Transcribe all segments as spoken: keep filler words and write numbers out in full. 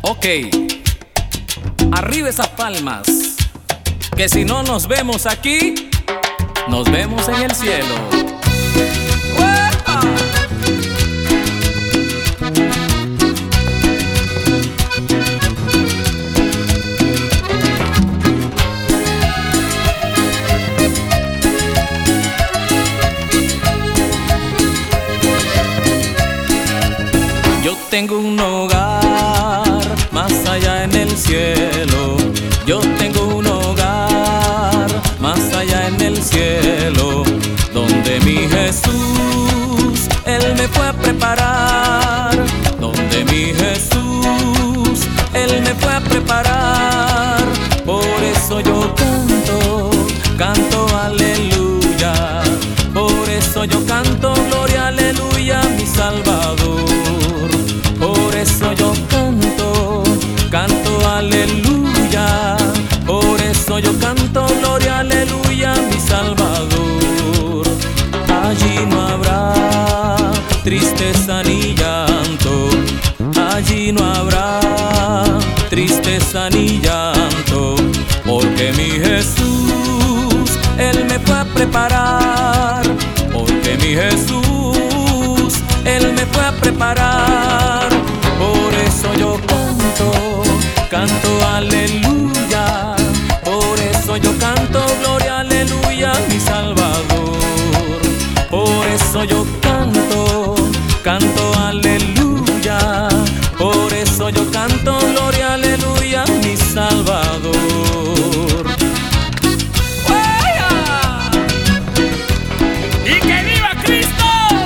Ok, arriba esas palmas, que si no nos vemos aquí, nos vemos en el cielo. ¡Uepa! Yo tengo un hogar más allá en el cielo. Yo tengo un hogar más allá en el cielo, donde mi Jesús, Él me fue a preparar. Donde mi Jesús, Él me fue a preparar. Por eso yo canto, canto aleluya. Por eso yo canto gloria, aleluya, mi Salvador. Por eso yo canto, canto aleluya. Por eso yo canto gloria, aleluya, mi Salvador. Allí no habrá tristeza ni llanto. Allí no habrá tristeza ni llanto, porque mi Jesús, Él me fue a preparar. Porque mi Jesús, Él me fue a preparar. Por eso yo canto, canto aleluya. Por eso yo canto gloria, aleluya, mi Salvador. Por eso yo canto, canto aleluya. Por eso yo canto gloria, aleluya, mi Salvador. ¡Y que viva Cristo!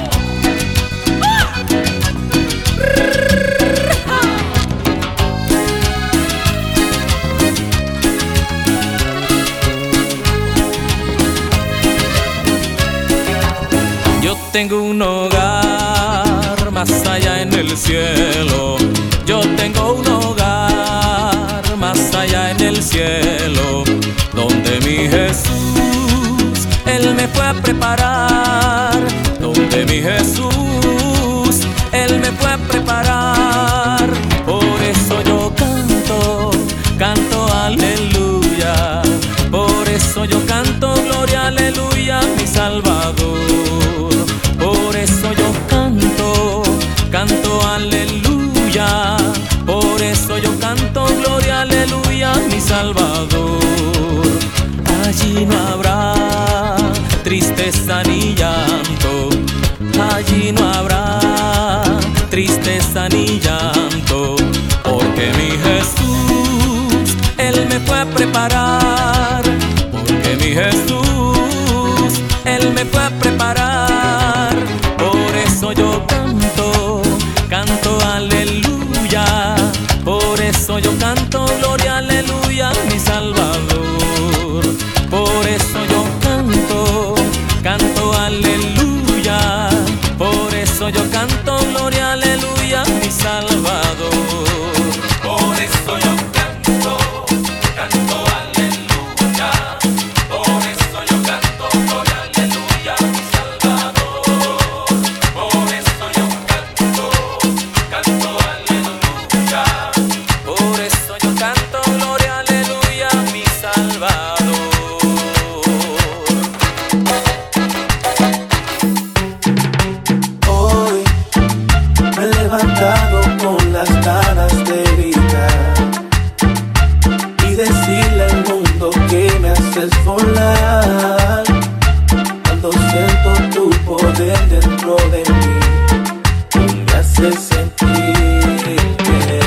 Yo tengo un hogar más allá en el cielo. Yo tengo un hogar más allá en el cielo, donde mi Jesús, Él me fue a preparar. Donde mi Jesús, Él me fue a preparar. Por eso yo canto, canto aleluya. Por eso yo canto gloria, aleluya, mi Salvador. Por eso yo canto, canto aleluya. Por eso yo canto gloria, aleluya, mi Salvador. Allí no habrá tristeza ni llanto. Allí no habrá tristeza ni llanto, porque mi Jesús, Él me fue a preparar. Porque mi Jesús, Él me fue a preparar. Por eso yo canto, canto aleluya. Por eso yo canto gloria, aleluya, mi Salvador. Por eso yo canto, canto aleluya. Por eso yo canto gloria, aleluya, mi Salvador. Por eso yo canto, canto aleluya. Por eso yo canto gloria, aleluya, mi Salvador. Por eso yo canto, canto aleluya. Por eso yo canto gloria, aleluya, mi Salvador. Hoy me he levantado con las ganas de gritar y decirle al mundo que me haces volar. Cuando siento tu poder dentro de mí, tú me haces sentir que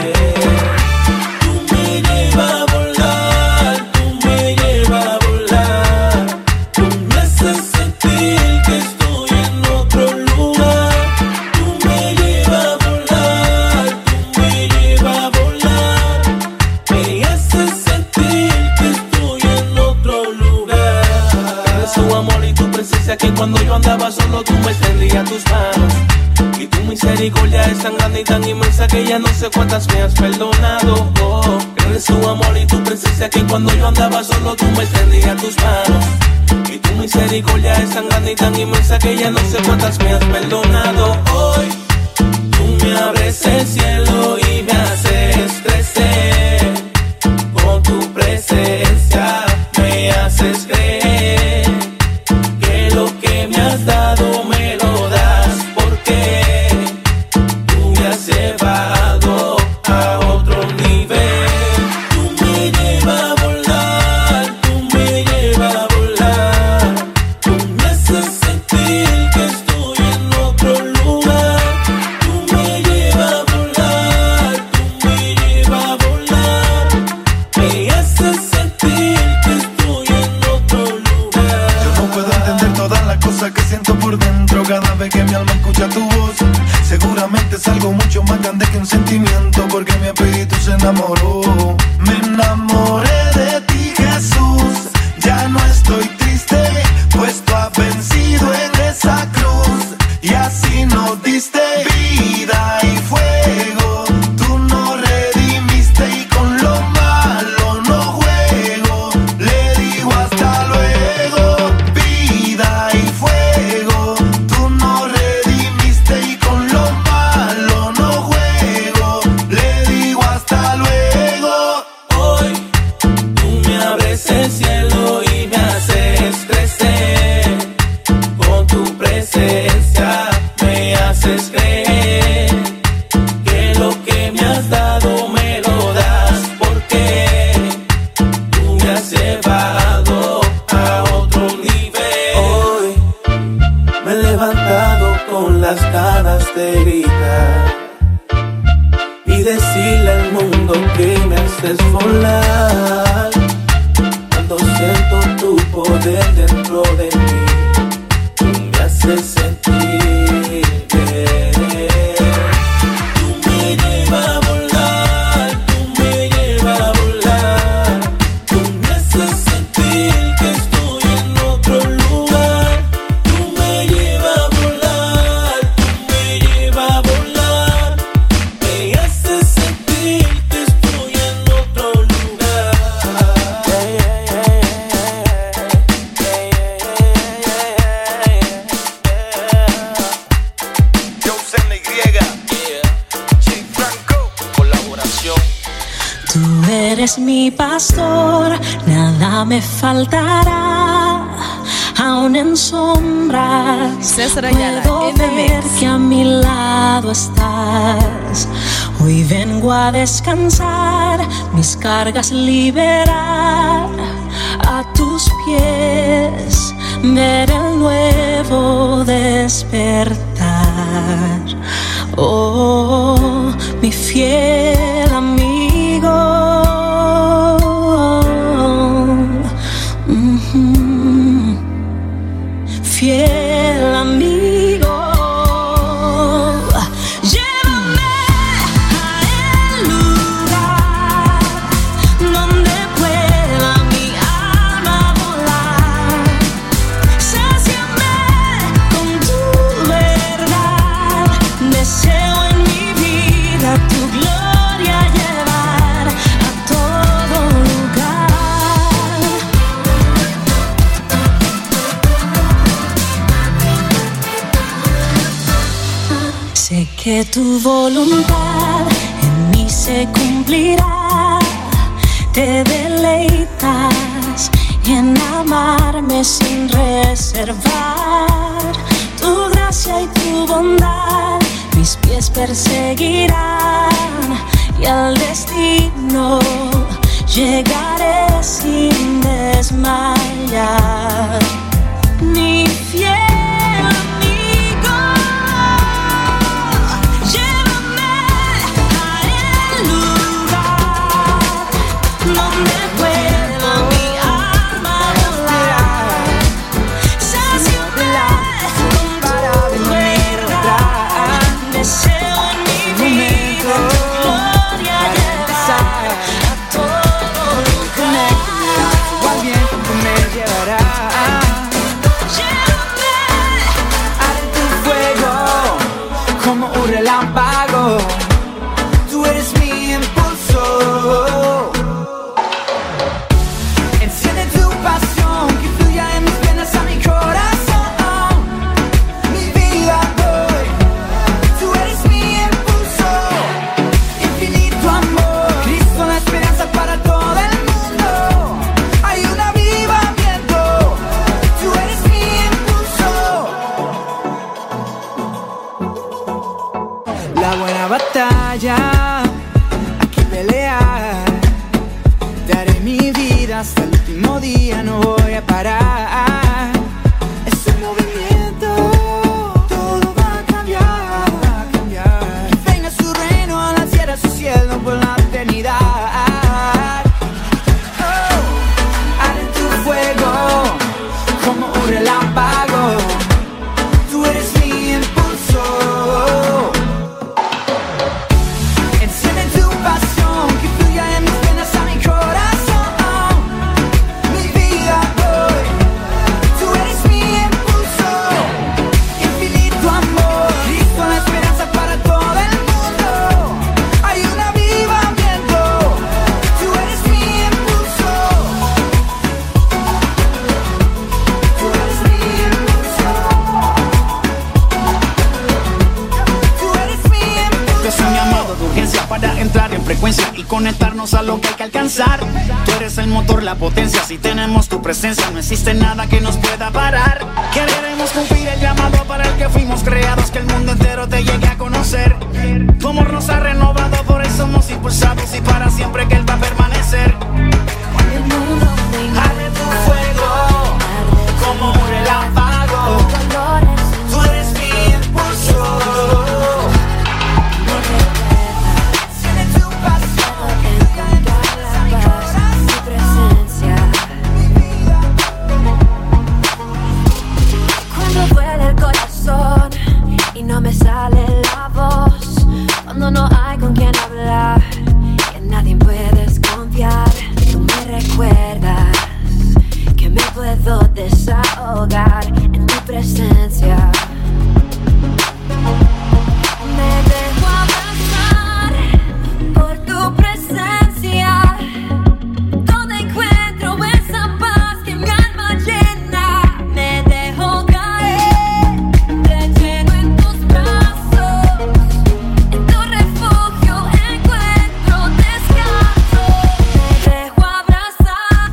tú me llevas a volar, tú me llevas a volar. Tú me haces sentir que estoy en otro lugar. Tú me llevas a volar, tú me llevas a volar. Me haces sentir que estoy en otro lugar. Eres tu amor y tu presencia, que cuando yo andaba solo tú me extendías tus manos. Y tu misericordia es tan grande y tan inmensa que ya no sé cuántas me has perdonado. Oh, eres tu amor y tu presencia, que cuando yo andaba solo tú me extendías tus manos. Y tu misericordia es tan grande y tan inmensa que ya no sé cuántas me has perdonado. Hoy tú me abres el cielo y me haces es algo mucho más grande que un sentimiento, porque mi espíritu se enamoró. Me enamoré de ti, Jesús. Ya no estoy triste, pues tú has vencido en esa cruz. Y así nos diste vida y fuego. Tú nos redimiste y con lo malo no juego. Le digo hasta luego. Vida y fuego. Tú nos redimiste y con lo malo no juego. Le digo hasta luego. Hoy tú me abres el cielo y me haces crecer. Con tu presencia me haces creer que lo que me has dado me lo das, porque tú me has llevado a otro nivel. Hoy me he levantado con las ganas de gritar y decirle al mundo que me haces volar. Cuando siento tu poder dentro de mí, tú me haces sentir bien. Tú me llevas a volar, tú me llevas a volar. Tú me haces sentir que estoy en otro lugar. Tú me llevas a volar, tú me llevas a volar. Me haces sentir que estoy en otro lugar. José N. J. Franco, colaboración. Tú eres mi pastor, nada me faltará. Aún en sombras César Ayala, puedo in the ver mix. que a mi lado estás. Hoy vengo a descansar, mis cargas liberar. A tus pies ver el nuevo despertar. Oh, mi fiel amigo. Mhm. Fiel amigo. Llévame a el lugar donde pueda mi alma volar. Sáciame con tu verdad. Deseo en mi vida tu gloria llevar a todo lugar. Sé que tu voluntad en mí se cumplirá. Te deleitas en amarme sin reservar. Tu gracia y tu bondad mis pies perseguirán. Y al destino llegaré sin desmayar. Mi fiel amigo, llévame a el lugar donde pueda mi alma volar. Sáciame con tu verdad. Deseo en mi vida tu gloria llevar a todo lugar. Al viento tú me llevarás. Llévame A tu fuego como un relámpago. Tú eres mi impulso. Enciende tu pasión que fluya en mis venas a mi corazón. Mi vida doy. Tú eres mi impulso. Infinito amor. Cristo la esperanza para todo el mundo. Hay un avivamiento. Tú eres mi impulso. La buena batalla, aquí pelear. Daré mi vida hasta el último día, no voy a parar. Es un movimiento, todo va a cambiar, va a cambiar. Que venga su reino a la tierra, su cielo por la eternidad. Oh, arde tu fuego como un relámpago. Tú eres mi impulso. para entrar en frecuencia y conectarnos a lo que hay que alcanzar. Tú eres el motor, la potencia, si tenemos tu presencia no existe nada que nos pueda parar. Queremos cumplir el llamado para el que fuimos creados, que el mundo entero te llegue a conocer. Tu amor nos ha renovado, por eso somos impulsados y para siempre que Él va a permanecer. Arde tu fuego como un relámpago, tú eres mi impulso. Cuando duele el corazón y no me sale la voz, cuando no hay con quien hablar y en nadie puedes confiar, tú me recuerdas que me puedo desahogar en tu presencia. Me dejo abrazar por tu presencia, donde encuentro esa paz que mi alma llena. Me dejo caer de lleno en tus brazos, en tu refugio encuentro descanso. Me dejo abrazar.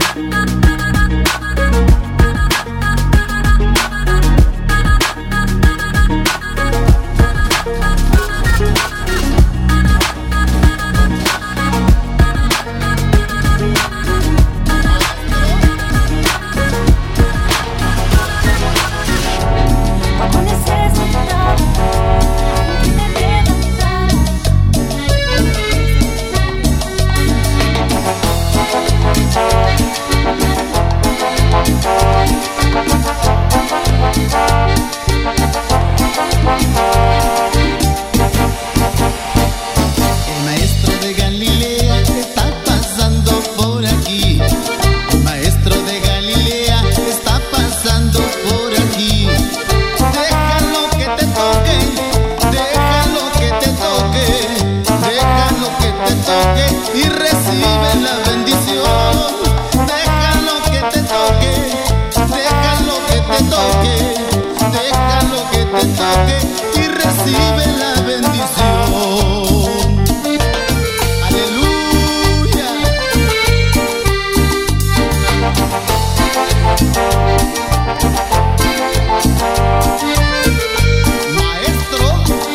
El maestro de Galilea está pasando por aquí. El maestro de Galilea está pasando por aquí. Déjalo que te toque, déjalo que te toque, déjalo que te toque y recibe la bendición. Déjalo que te toque, déjalo que te toque, déjalo que te toque y recibe la bendición. Aleluya. Maestro.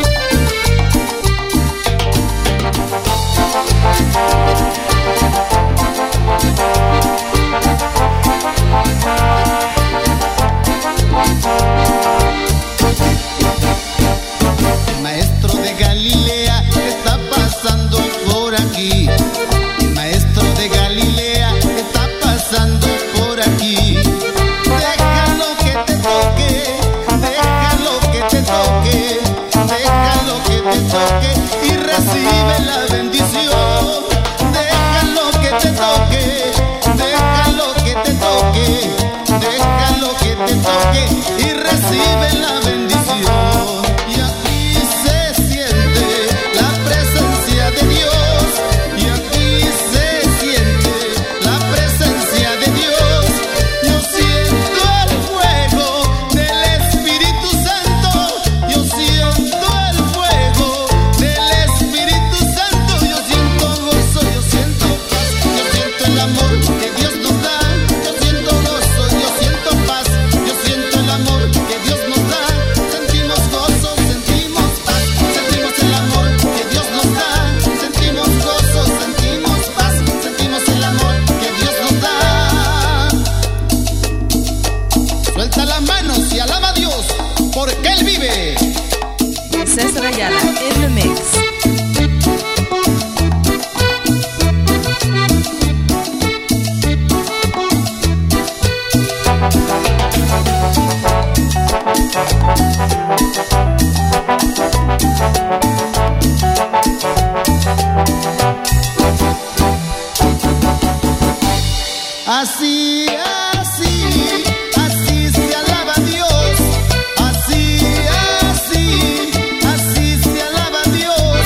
El maestro de Galilea está pasando por aquí. El maestro de Galilea está pasando por aquí. Déjalo que te toque, déjalo que te toque, déjalo que te toque y recibe la bendición. Déjalo que te toque, déjalo que te toque, déjalo que te toque y recibe la bendición. Y aquí se siente la presencia de Dios, y aquí se siente la presencia de Dios. Yo siento el fuego del Espíritu Santo, yo siento el fuego del Espíritu Santo, yo siento gozo, yo siento paz, yo siento el amor que Dios nos da, yo siento gozo, yo siento paz, yo siento el amor que Dios nos da. Sentimos gozo, sentimos paz, sentimos el amor que Dios nos da. Sentimos gozo, sentimos paz, sentimos el amor que Dios nos da. Suelta las manos y alaba a Dios, porque Él vive. César Ayala in the mix. Así, así, así se alaba a Dios. Así, así, así se alaba a Dios.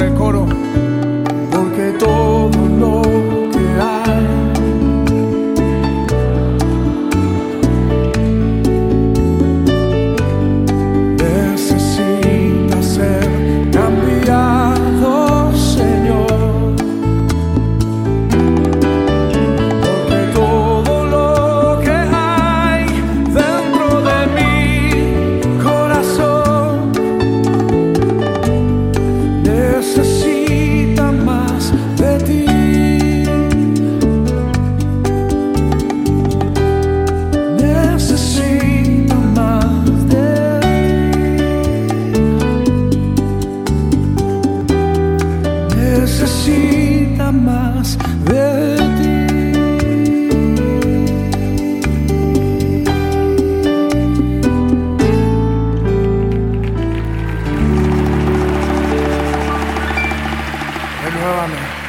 Ahora el coro. Porque todo lo que hay necesita ser cambiado, Señor. Porque todo lo que hay dentro de mi corazón necesita más de ti. Necesita más de ti. Necesita más de ti. Renuévame.